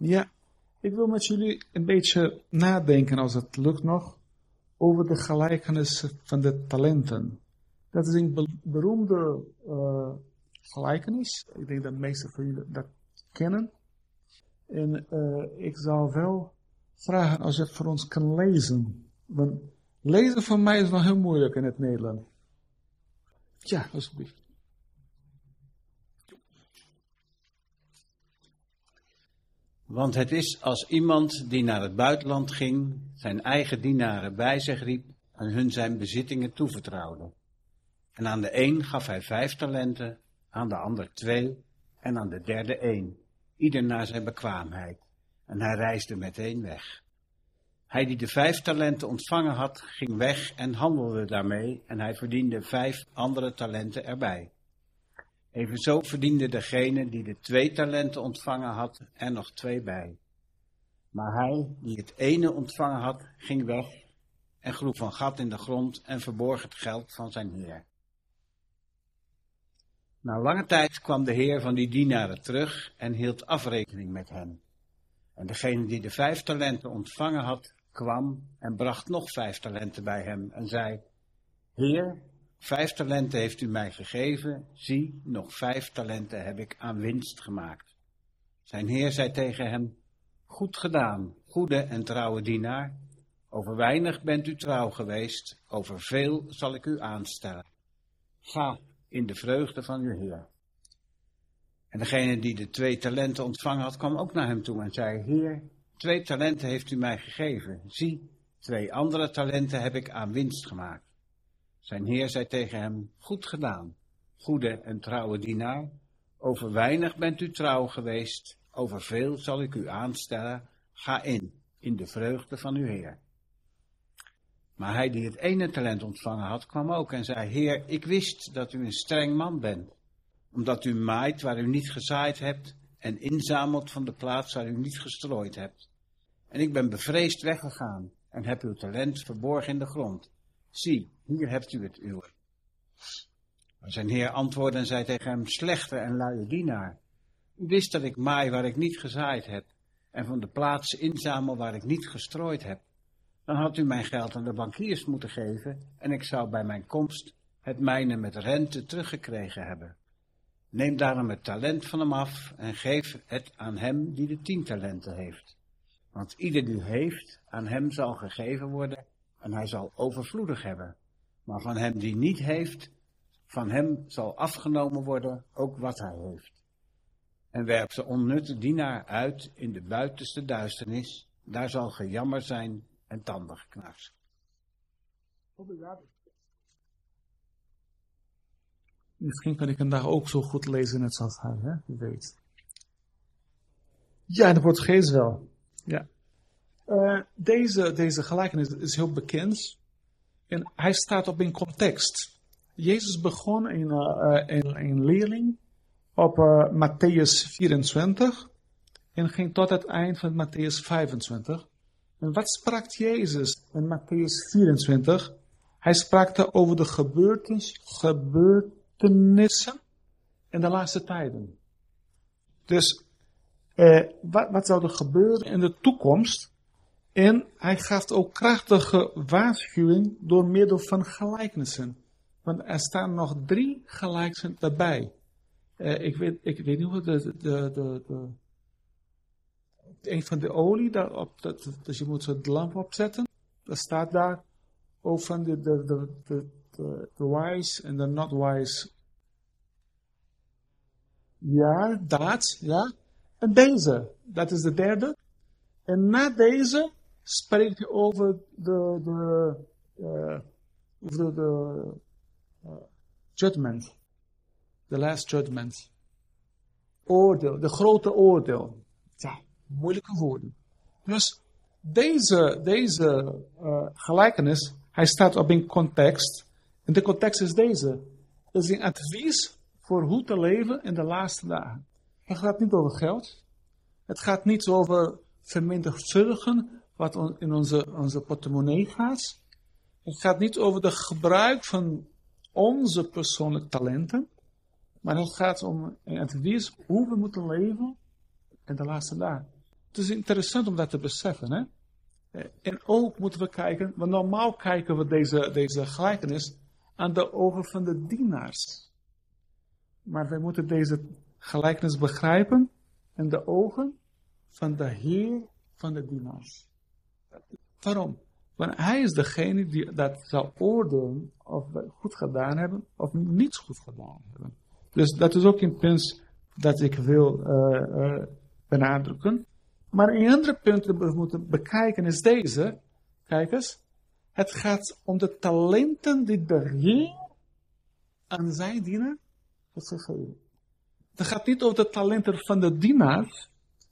Ja, ik wil met jullie een beetje nadenken, als het lukt nog, over de gelijkenis van de talenten. Dat is een beroemde gelijkenis. Ik denk dat de meesten van jullie dat kennen. En ik zou wel vragen als je het voor ons kan lezen. Want lezen voor mij is nog heel moeilijk in het Nederlands. Ja, alsjeblieft. Want het is als iemand die naar het buitenland ging, zijn eigen dienaren bij zich riep en hun zijn bezittingen toevertrouwde. En aan de een gaf hij 5 talenten, aan de ander 2 en aan de derde 1, ieder naar zijn bekwaamheid. En hij reisde meteen weg. Hij die de 5 talenten ontvangen had, ging weg en handelde daarmee en hij verdiende 5 andere talenten erbij. Evenzo verdiende degene die de 2 talenten ontvangen had er nog 2 bij. Maar hij die het ene ontvangen had, ging weg en groef een gat in de grond en verborg het geld van zijn heer. Na lange tijd kwam de heer van die dienaren terug en hield afrekening met hen. En degene die de 5 talenten ontvangen had, kwam en bracht nog 5 talenten bij hem en zei: Heer, 5 talenten heeft u mij gegeven, zie, nog 5 talenten heb ik aan winst gemaakt. Zijn heer zei tegen hem: Goed gedaan, goede en trouwe dienaar. Over weinig bent u trouw geweest, over veel zal ik u aanstellen. Ga in de vreugde van uw heer. En degene die de 2 talenten ontvangen had, kwam ook naar hem toe en zei: Heer, 2 talenten heeft u mij gegeven, zie, 2 andere talenten heb ik aan winst gemaakt. Zijn heer zei tegen hem: Goed gedaan, goede en trouwe dienaar. Over weinig bent u trouw geweest, over veel zal ik u aanstellen. Ga in de vreugde van uw heer. Maar hij die het ene talent ontvangen had, kwam ook en zei: Heer, ik wist dat u een streng man bent, omdat u maait waar u niet gezaaid hebt en inzamelt van de plaats waar u niet gestrooid hebt. En ik ben bevreesd weggegaan en heb uw talent verborgen in de grond. Zie, hier hebt u het uwe. Maar zijn heer antwoordde en zei tegen hem: Slechte en luie dienaar, u wist dat ik maai waar ik niet gezaaid heb en van de plaats inzamel waar ik niet gestrooid heb. Dan had u mijn geld aan de bankiers moeten geven en ik zou bij mijn komst het mijne met rente teruggekregen hebben. Neem daarom het talent van hem af en geef het aan hem die de 10 talenten heeft. Want ieder die heeft, aan hem zal gegeven worden en hij zal overvloedig hebben. Maar van hem die niet heeft, van hem zal afgenomen worden ook wat hij heeft. En werp de onnutte dienaar uit in de buitenste duisternis, daar zal gejammer zijn en tandengeknars. Misschien kan ik een dag ook zo goed lezen net zoals hij, hè? Wie weet. Ja, in het Portugees wel. Ja. Deze gelijkenis is heel bekend. En hij staat op een context. Jezus begon een leerling op Matthäus 24 en ging tot het eind van Matthäus 25. En wat sprak Jezus in Matthäus 24? Hij sprak over de gebeurtenissen in de laatste tijden. Dus wat zou er gebeuren in de toekomst? En hij gaf ook krachtige waarschuwing door middel van gelijkenissen. Want er staan nog 3 gelijkenissen daarbij. Ik weet niet hoe een van de olie daarop, dus je moet zo de lamp opzetten. Er staat daar ook van de wise en de not wise. Ja, dat, ja. En deze, dat is de derde. En na deze spreekt hij over de judgment. The last judgment. Oordeel, de grote oordeel. Ja, moeilijke woorden. Dus deze gelijkenis, hij staat op een context. En de context is deze. Het is een advies voor hoe te leven in de laatste dagen. Het gaat niet over geld. Het gaat niet over vermenigvuldigen wat in onze portemonnee gaat. Het gaat niet over de gebruik van onze persoonlijke talenten. Maar het gaat om een advies hoe we moeten leven in de laatste dagen. Het is interessant om dat te beseffen. Hè? En ook moeten we kijken, want normaal kijken we deze gelijkenis aan de ogen van de dienaars. Maar wij moeten deze gelijkenis begrijpen aan de ogen van de Heer van de dienaars. Waarom? Want hij is degene die dat zal oordelen of we goed gedaan hebben of niet goed gedaan hebben. Dus dat is ook een punt dat ik wil benadrukken. Maar een andere punt dat we moeten bekijken is deze. Kijk eens. Het gaat om de talenten die de Heer aan zijn dienaar heeft gegeven. Het gaat niet over de talenten van de dienaar.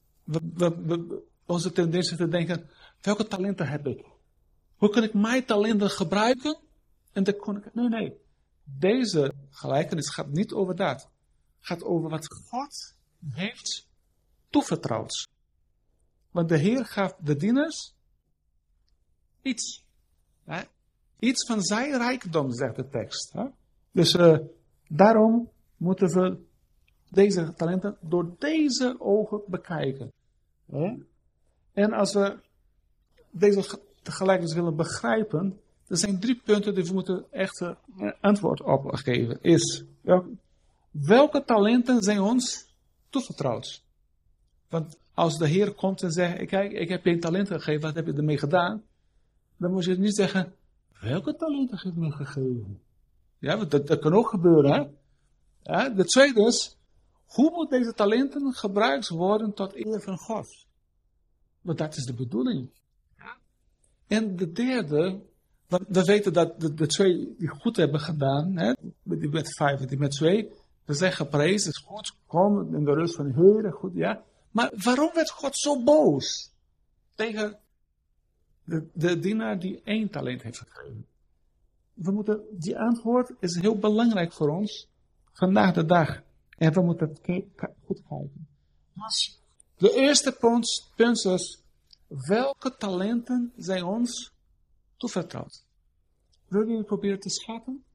Onze tendentie te denken, welke talenten heb ik? Hoe kan ik mijn talenten gebruiken? En dan kon ik... Nee. Deze gelijkenis gaat niet over dat. Het gaat over wat God heeft toevertrouwd. Want de Heer gaf de dieners iets. Hè? Iets van zijn rijkdom, zegt de tekst. Hè? Dus daarom moeten we deze talenten door deze ogen bekijken. Hè? En als we deze gelijkenis willen begrijpen, er zijn 3 punten die we moeten echt antwoord op geven. Is, welke talenten zijn ons toevertrouwd? Want als de Heer komt en zegt, kijk, ik heb je een talent gegeven, wat heb je ermee gedaan? Dan moet je niet zeggen, welke talenten heb je me gegeven? Ja, dat kan ook gebeuren, hè? Ja, de tweede is, hoe moet deze talenten gebruikt worden tot eer van God? Want dat is de bedoeling. Ja. En de derde, want we weten dat de 2 die goed hebben gedaan, hè, die met 5 en die met 2, we zijn geprezen, is goed, kom in de rust van de Heer, goed, ja. Maar waarom werd God zo boos tegen de dienaar die 1 talent heeft gekregen? Die antwoord is heel belangrijk voor ons vandaag de dag. En we moeten het goed kijken. Dus de eerste punt is, welke talenten zijn ons toevertrouwd? Wil je proberen te schatten?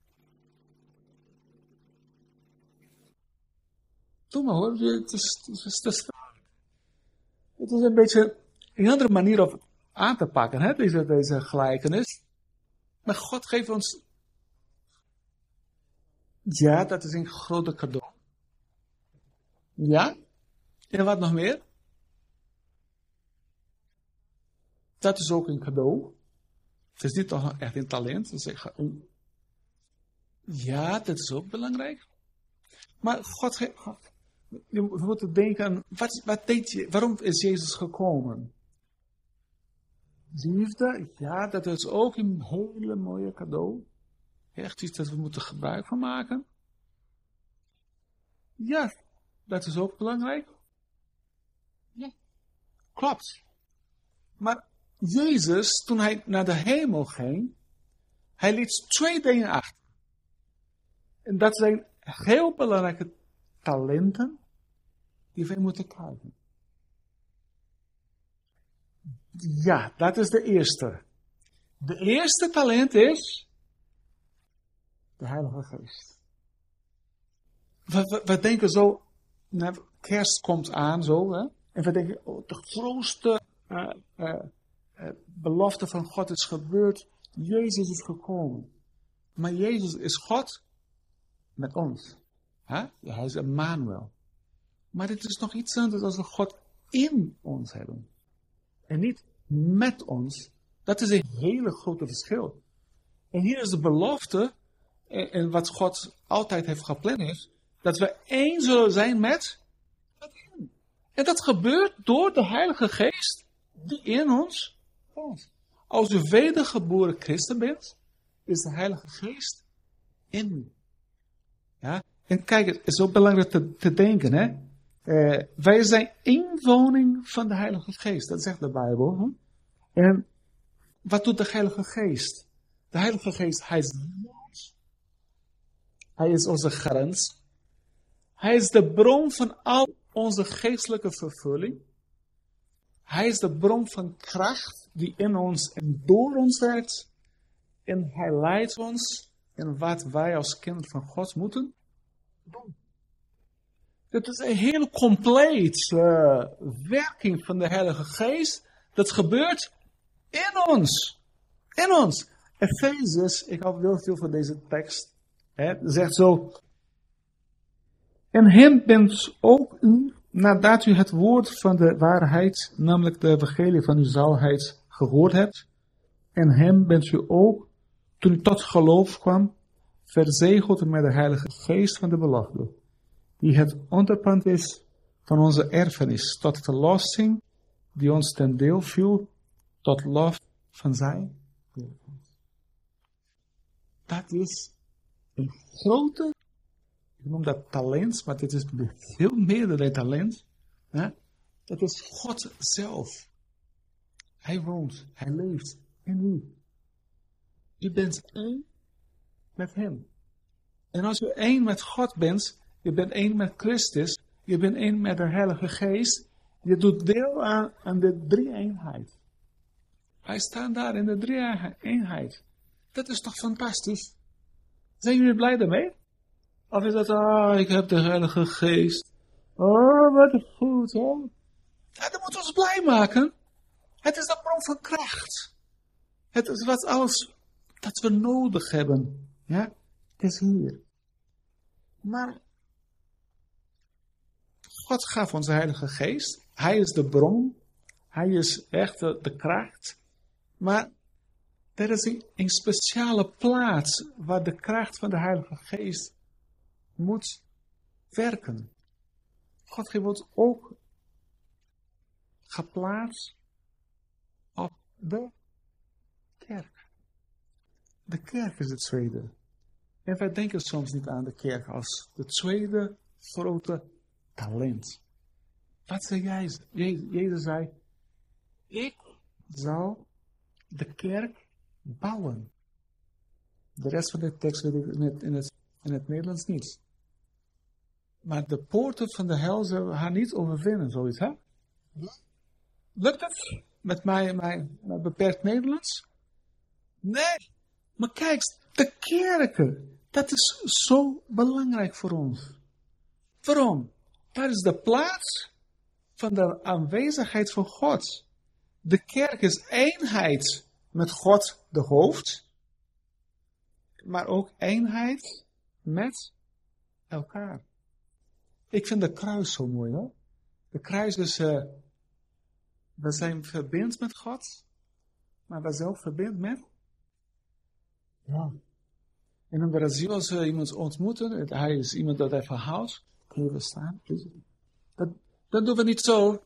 Doe maar hoor, het is een beetje een andere manier om aan te pakken, hè, deze gelijkenis. Maar God geeft ons, ja, dat is een grote cadeau. Ja, en wat nog meer? Dat is ook een cadeau. Het is niet toch echt een talent. Ja, dat is ook belangrijk. Maar God geeft... We moeten denken, wat deed je? Waarom is Jezus gekomen? Liefde, ja, dat is ook een hele mooie cadeau. Echt iets dat we moeten gebruik van maken. Ja, dat is ook belangrijk. Ja, klopt. Maar Jezus, toen hij naar de hemel ging, hij liet 2 dingen achter. En dat zijn heel belangrijke talenten die wij moeten krijgen. Ja, dat is de eerste. De eerste talent is de Heilige Geest. We denken zo, kerst komt aan zo, hè? En we denken, de grootste belofte van God is gebeurd. Jezus is gekomen. Maar Jezus is God met ons. Hè? Ja, hij is Emmanuel. Maar het is nog iets anders als we God in ons hebben. En niet met ons. Dat is een hele grote verschil. En hier is de belofte, en wat God altijd heeft gepland, dat we één zullen zijn met hem. En dat gebeurt door de Heilige Geest die in ons woont. Als u wedergeboren christen bent, is de Heilige Geest in u. Ja? En kijk, het is ook belangrijk te denken, hè. Wij zijn inwoning van de Heilige Geest. Dat zegt de Bijbel. Hè? En wat doet de Heilige Geest? De Heilige Geest, hij is ons. Hij is onze grens. Hij is de bron van al onze geestelijke vervulling. Hij is de bron van kracht die in ons en door ons werkt. En hij leidt ons in wat wij als kind van God moeten doen. Het is een heel compleet werking van de Heilige Geest. Dat gebeurt in ons. In ons. Efezes, ik hou heel veel van deze tekst. Zegt zo. En hem bent ook u, nadat u het woord van de waarheid, namelijk de evangelie van uw zaligheid, gehoord hebt. En hem bent u ook, toen u tot geloof kwam, verzegeld met de Heilige Geest van de belofte, die het onderpand is van onze erfenis, tot verlossing, die ons ten deel viel, tot lof van zijn. Dat is een grote, ik noem dat talent, maar dit is veel meer dan talent. Dat is God zelf. Hij woont, hij leeft in u. U bent één met hem. En als u één met God bent, je bent één met Christus, je bent één met de Heilige Geest, je doet deel aan de drie-eenheid. Wij staan daar in de drie-eenheid. Dat is toch fantastisch? Zijn jullie blij daarmee? Of is dat, ik heb de Heilige Geest. Oh, wat goed, hoor. Ja, dat moet ons blij maken. Het is de bron van kracht. Het is wat alles dat we nodig hebben. Ja, het is hier. Maar God gaf ons de Heilige Geest. Hij is de bron. Hij is echt de kracht. Maar er is een speciale plaats waar de kracht van de Heilige Geest moet werken. God heeft ons ook geplaatst op de kerk. De kerk is het tweede. En wij denken soms niet aan de kerk als de tweede grote talent. Wat zei Jezus zei, ik zal de kerk bouwen. De rest van de tekst weet ik in het Nederlands niet. Maar de poorten van de hel zullen haar niet overwinnen, zoiets, hè? Lukt het? Met mijn beperkt Nederlands? Nee. Maar kijk, de kerken, dat is zo belangrijk voor ons. Waarom? Daar is de plaats van de aanwezigheid van God. De kerk is eenheid met God, de hoofd. Maar ook eenheid met elkaar. Ik vind de kruis zo mooi, hoor. De kruis is, we zijn verbind met God, maar we zijn ook verbind met. Ja. En in Brazil, als we iemand ontmoeten, hij is iemand dat hij verhoudt, kun je staan. Dat doen we niet zo.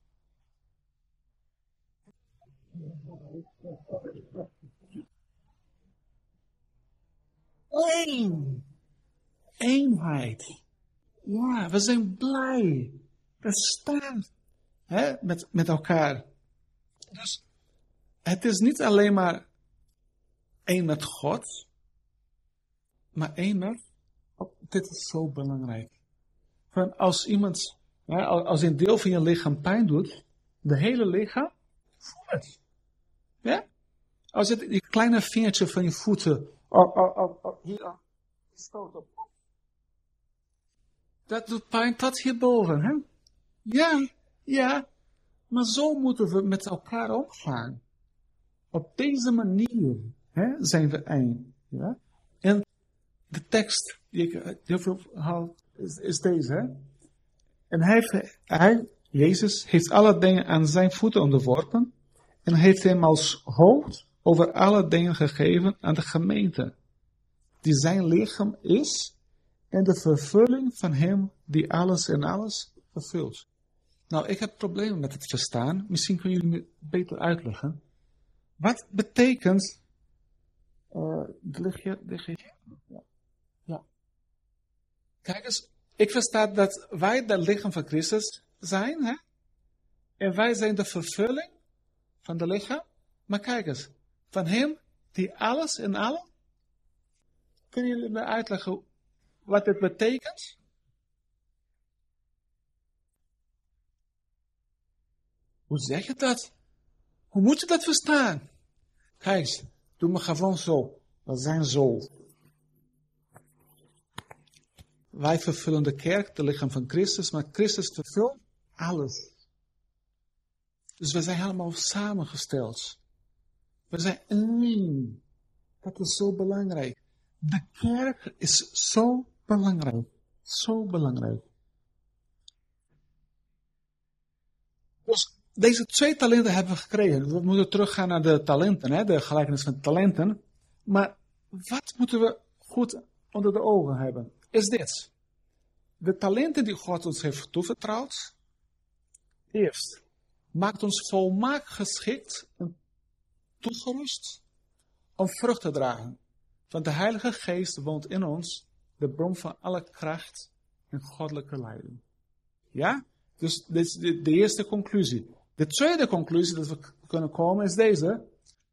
Eenheid. Ja, we zijn blij. We staan met elkaar. Dus het is niet alleen maar één met God, maar één met. Dit is zo belangrijk. Van als iemand, als een deel van je lichaam pijn doet, de hele lichaam, voel het. Ja? Als je die kleine vingertje van je voeten, hier, stoot op. Dat doet pijn tot hierboven, hè? Ja, maar zo moeten we met elkaar omgaan. Op deze manier zijn we één. Ja? En de tekst die ik heel veel haal, is deze. Hè? En Jezus, heeft alle dingen aan zijn voeten onderworpen. En heeft hem als hoofd over alle dingen gegeven aan de gemeente. Die zijn lichaam is. En de vervulling van hem die alles en alles vervult. Nou, ik heb problemen met het verstaan. Misschien kunnen jullie me beter uitleggen. Wat betekent... lig je? Ja. Kijk eens, ik versta dat wij het lichaam van Christus zijn. Hè? En wij zijn de vervulling van de lichaam. Maar kijk eens, van hem die alles en allen. Kunnen jullie me uitleggen wat het betekent? Hoe zeg je dat? Hoe moet je dat verstaan? Kijk eens, doe me gewoon zo. We zijn zo. Wij vervullen de kerk, de lichaam van Christus, maar Christus vervult alles. Dus we zijn helemaal samengesteld. We zijn één. Dat is zo belangrijk. De kerk is zo belangrijk. Zo belangrijk. Dus deze 2 talenten hebben we gekregen. We moeten teruggaan naar de talenten, hè? De gelijkenis van talenten. Maar wat moeten we goed onder de ogen hebben? Is dit. De talenten die God ons heeft toevertrouwd. Eerst. Maakt ons volmaakt geschikt en toegerust om vrucht te dragen. Want de Heilige Geest woont in ons, de bron van alle kracht en goddelijke leiding. Ja? Dus dit is de eerste conclusie. De tweede conclusie dat we kunnen komen is deze.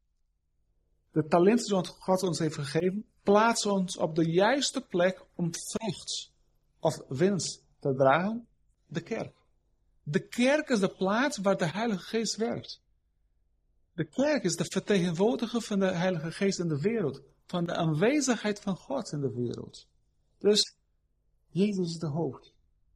De talenten die God ons heeft gegeven, plaatsen ons op de juiste plek om vrucht of winst te dragen, de kerk. De kerk is de plaats waar de Heilige Geest werkt. De kerk is de vertegenwoordiger van de Heilige Geest in de wereld. Van de aanwezigheid van God in de wereld. Dus, Jezus is de hoofd.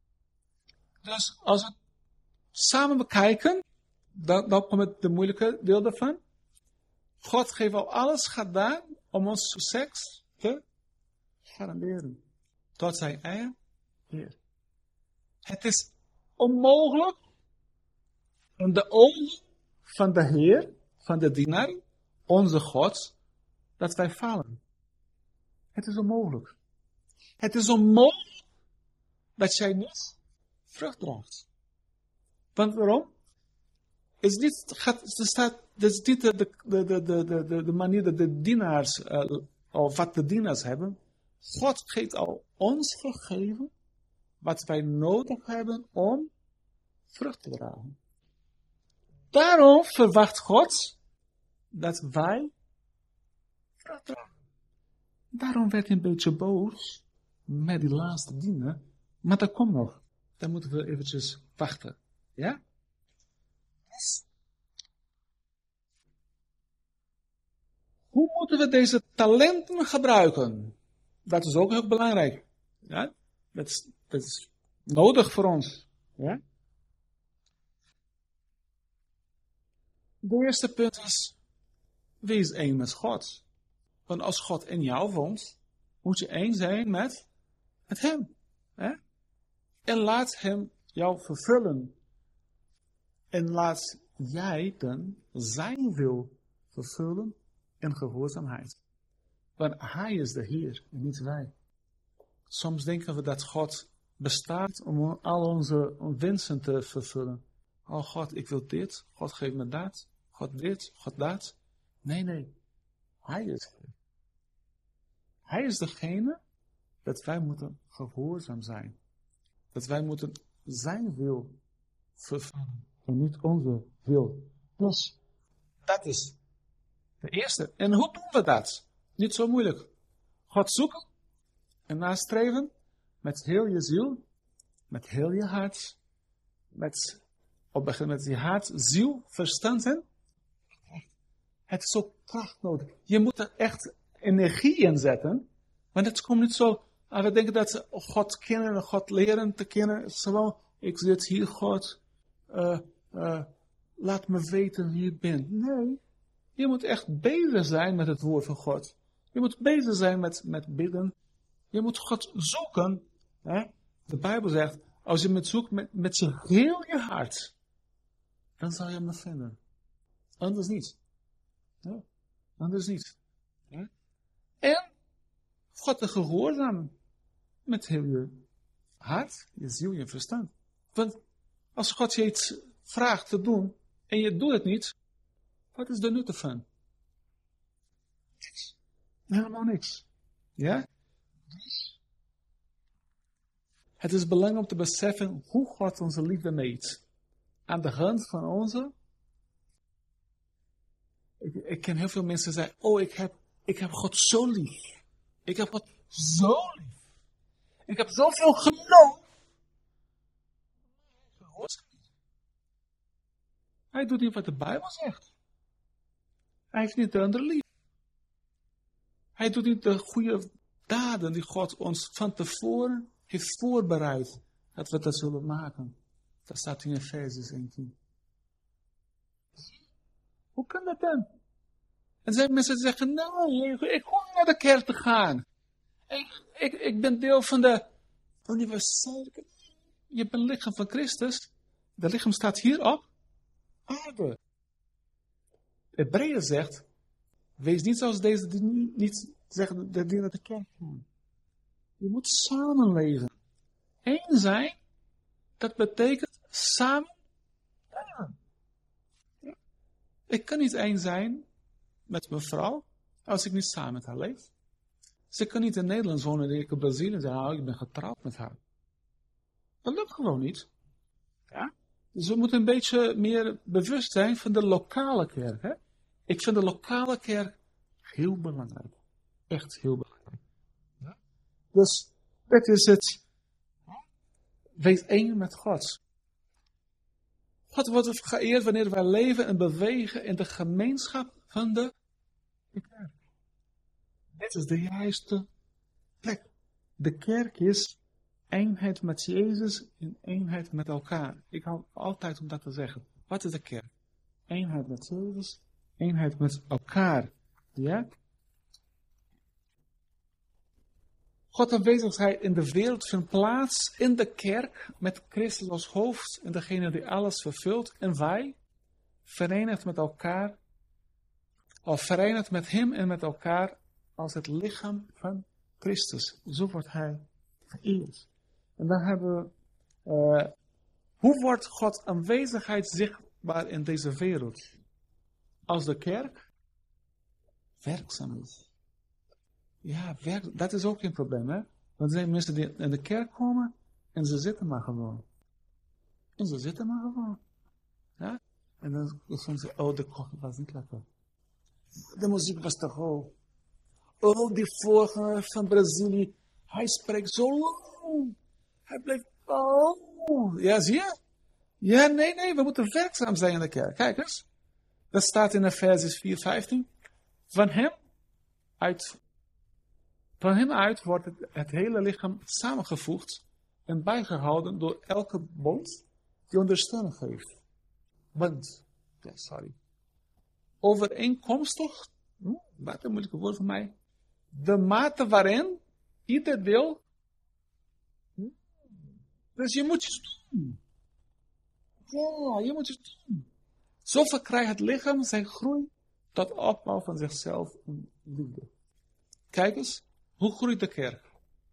Dus, als we samen bekijken, dan komt de moeilijke deel daarvan. God heeft al alles gedaan om ons succes te garanderen. Tot zijn eigen Heer. Het is onmogelijk in de ogen van de Heer, van de dienaar, onze God, dat wij falen. Het is onmogelijk. Het is onmogelijk dat jij niet vrucht draagt. Want waarom? Het is niet de manier dat de dienaars, of wat de dienaars hebben. God heeft al ons gegeven wat wij nodig hebben om vrucht te dragen. Daarom verwacht God dat wij vrucht dragen. Daarom werd hij een beetje boos met die laatste dienaar. Maar dat komt nog. Dan moeten we eventjes wachten. Ja? Hoe moeten we deze talenten gebruiken? Dat is ook heel belangrijk. Ja? Dat is nodig voor ons. Ja? De eerste punt is, wees één met God. Want als God in jou woont, moet je één zijn met hem. Hè? En laat hem jou vervullen. En laat jij dan zijn wil vervullen in gehoorzaamheid. Want hij is de Heer en niet wij. Soms denken we dat God bestaat om al onze wensen te vervullen. Oh God, ik wil dit. God geeft me dat. God dit, God dat. Nee. Hij is Heer. Hij is degene dat wij moeten gehoorzaam zijn. Dat wij moeten zijn wil vervullen. En niet onze wil. Dus, dat is de eerste. En hoe doen we dat? Niet zo moeilijk. God zoeken en nastreven met heel je ziel, met heel je hart, met je hart, ziel, verstand en het is ook kracht nodig. Je moet er echt energie in zetten, want het komt niet zo. We denken dat God kennen en God leren te kennen. Het is gewoon, ik zit hier, God, laat me weten wie je bent. Nee, je moet echt bezig zijn met het woord van God. Je moet bezig zijn met bidden. Je moet God zoeken. Hè? De Bijbel zegt, als je het zoekt met je heel je hart, dan zal je hem vinden. Anders niet. Ja? Anders niet. Ja? En God te gehoorzamen met heel je hart, je ziel, je verstand. Want als God je iets vraagt te doen en je doet het niet, wat is de nut ervan? Niks. Helemaal niks. Ja? Het is belangrijk om te beseffen hoe God onze liefde meet. Aan de hand van onze. Ik ken heel veel mensen die zeggen, ik heb God zo lief. Ik heb God zo lief. Ik heb zoveel geloof. Hij doet niet wat de Bijbel zegt. Hij heeft niet de andere lief. Hij doet niet de goede daden die God ons van tevoren heeft voorbereid dat we dat zullen maken. Dat staat in Efesiërs 1:10. Hoe kan dat dan? En zijn mensen die zeggen, nee, ik hoor naar de kerk te gaan. Ik ben deel van de universele kerk. Je bent lichaam van Christus. Dat lichaam staat hier op aarde. Hebreeën zegt, wees niet zoals deze die niet zeggen dat die naar de kerk gaan. Je moet samenleven. Eén zijn, dat betekent samen leven. Ja. Ik kan niet één zijn met mijn vrouw als ik niet samen met haar leef. Ze kan niet in Nederland wonen en ik in Brazilië en zeggen, ik ben getrouwd met haar. Dat lukt gewoon niet. Ja? Dus we moeten een beetje meer bewust zijn van de lokale kerk. Hè? Ik vind de lokale kerk heel belangrijk. Echt heel belangrijk. Ja? Dus dat is het. Wees één met God. God wordt geëerd wanneer wij leven en bewegen in de gemeenschap van de kerk. Dit is de juiste plek. De kerk is eenheid met Jezus en eenheid met elkaar. Ik hou altijd om dat te zeggen. Wat is de kerk? Eenheid met Jezus, eenheid met elkaar. Ja? God aanwezigheid in de wereld vindt plaats in de kerk met Christus als hoofd en degene die alles vervult. En wij, verenigd met elkaar, of verenigd met hem en met elkaar als het lichaam van Christus. Zo wordt hij vereerd. En dan hebben we, hoe wordt Gods aanwezigheid zichtbaar in deze wereld? Als de kerk werkzaam is. Ja, dat is ook geen probleem, hè. Want er zijn mensen die in de kerk komen en ze zitten maar gewoon. En ze zitten maar gewoon. Ja? En dan soms zeggen ze, de koffie was niet lekker. De muziek was te hoog. Die voorganger van Brazilië, hij spreekt zo lang. Hij blijft, ja, zie je? Ja, nee, we moeten werkzaam zijn in de kerk. Kijk eens. Dat staat in Efesiërs 4:15. Van hem uit wordt het hele lichaam samengevoegd en bijgehouden door elke bond die ondersteuning geeft. Overeenkomstig, wat een moeilijke woord voor mij, de mate waarin ieder deel, dus je moet iets doen. Ja, je moet iets doen. Zo verkrijgt het lichaam zijn groei tot opbouw van zichzelf in liefde. Kijk eens, hoe groeit de kerk?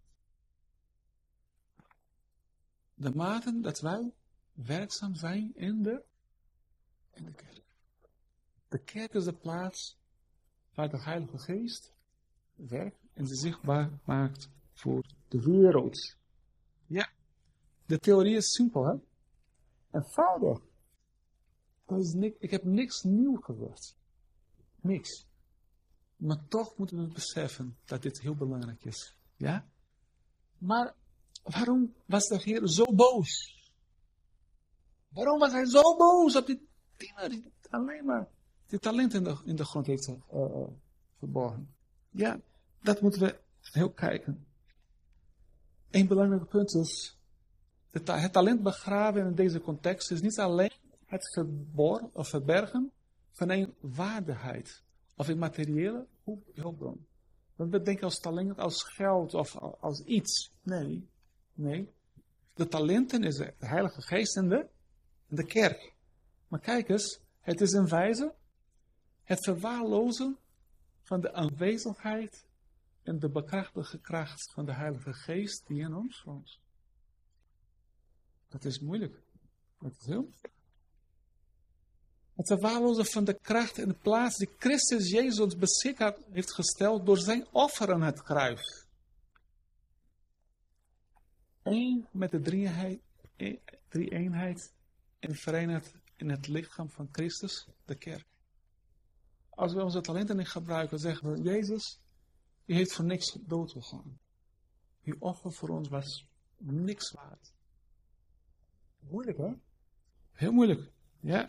De mate dat wij werkzaam zijn in de kerk. De kerk is de plaats waar de Heilige Geest werkt en zich zichtbaar maakt voor de wereld. Ja, de theorie is simpel, hè? Eenvoudig. Ik heb niks nieuw gehoord. Niks. Maar toch moeten we beseffen dat dit heel belangrijk is. Ja? Maar waarom was de Heer zo boos? Waarom was hij zo boos op die tiener die alleen maar die talent in de grond heeft verborgen? Ja, dat moeten we heel kijken. Een belangrijk punt is, het talent begraven in deze context is niet alleen het verbergen van een waardigheid of een materiële hulpbron. Want we denken als talent als geld of als iets. Nee. De talenten is de Heilige Geest in de kerk. Maar kijk eens, het is in wijze het verwaarlozen van de aanwezigheid en de bekrachtigde kracht van de Heilige Geest die in ons woont. Dat is moeilijk. Dat is heel moeilijk. Het verwaarlozen van de kracht en de plaats die Christus Jezus ons beschikbaar heeft gesteld door zijn offer aan het kruis. Eén met de drie-eenheid en verenigd in het lichaam van Christus, de kerk. Als we onze talenten niet gebruiken, zeggen we, Jezus, u heeft voor niks dood gegaan. Uw offer voor ons was niks waard. Moeilijk, hè? Heel moeilijk, ja.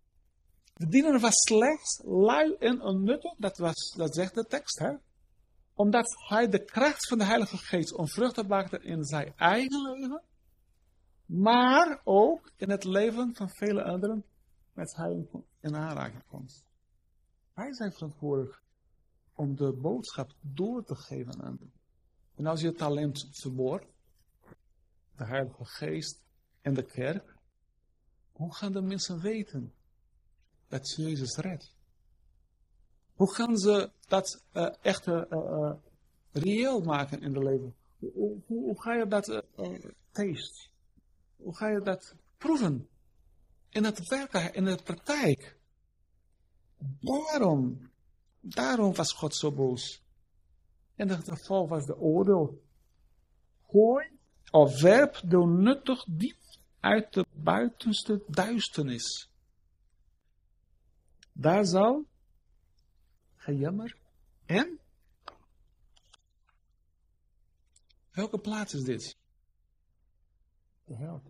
De diener was slechts lui en onnuttig, dat zegt de tekst, hè? Omdat hij de kracht van de Heilige Geest onvruchtbaar maakte in zijn eigen leven. Maar ook in het leven van vele anderen met hij in aanraking komt. Wij zijn verantwoordelijk om de boodschap door te geven aan anderen. En als je talent verboort, de Heilige Geest en de kerk, hoe gaan de mensen weten dat Jezus redt? Hoe gaan ze dat echt reëel maken in het leven? Hoe ga je dat taste? Hoe ga je dat proeven? In het werk, in de praktijk. Daarom was God zo boos. En het geval was de oordeel. Gooi of werp de nuttig diep uit de buitenste duisternis. Daar zal gejammer en? Welke plaats is dit? De hel.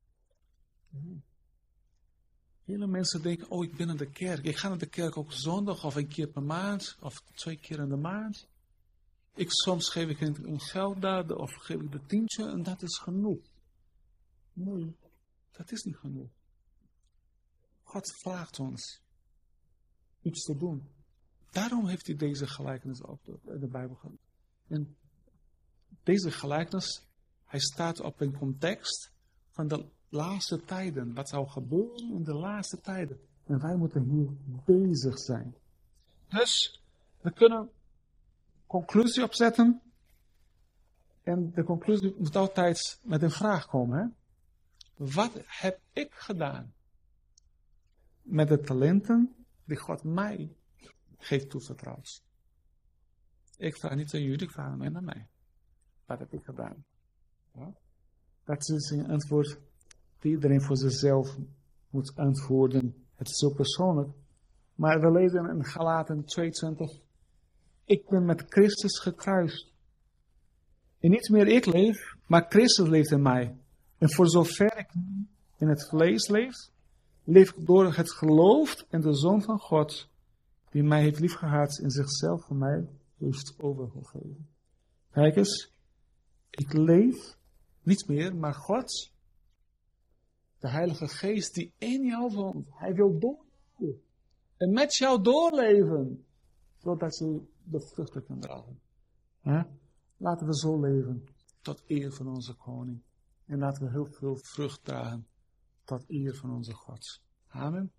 Hele mensen denken, oh, ik ben naar de kerk. Ik ga naar de kerk ook zondag of 1 keer per maand of 2 keer in de maand. Soms geef ik een geld daar of geef ik de tientje en dat is genoeg. Nee, dat is niet genoeg. God vraagt ons iets te doen. Daarom heeft hij deze gelijkenis op de Bijbel gedaan. En deze gelijkenis, hij staat op een context van de laatste tijden. Wat zou gebeuren in de laatste tijden. En wij moeten hier bezig zijn. Dus, we kunnen conclusie opzetten. En de conclusie moet altijd met een vraag komen. Hè? Wat heb ik gedaan met de talenten die God mij heeft toevertrouwd? Ik vraag niet aan jullie, ik vraag alleen aan mij. Wat heb ik gedaan? Ja? Dat is een antwoord die iedereen voor zichzelf moet antwoorden. Het is zo persoonlijk. Maar we lezen in Galaten 22. Ik ben met Christus gekruist. En niet meer ik leef, maar Christus leeft in mij. En voor zover ik nu in het vlees leef, leef ik door het geloof in de Zoon van God, die mij heeft liefgehad en zichzelf voor mij heeft overgegeven. Kijk eens, ik leef niet meer, maar God, de Heilige Geest die in jou woont, hij wil doorleven. En met jou doorleven, zodat je de vruchten kan dragen. Laten we zo leven, tot eer van onze koning. En laten we heel veel vrucht dragen, tot eer van onze God. Amen.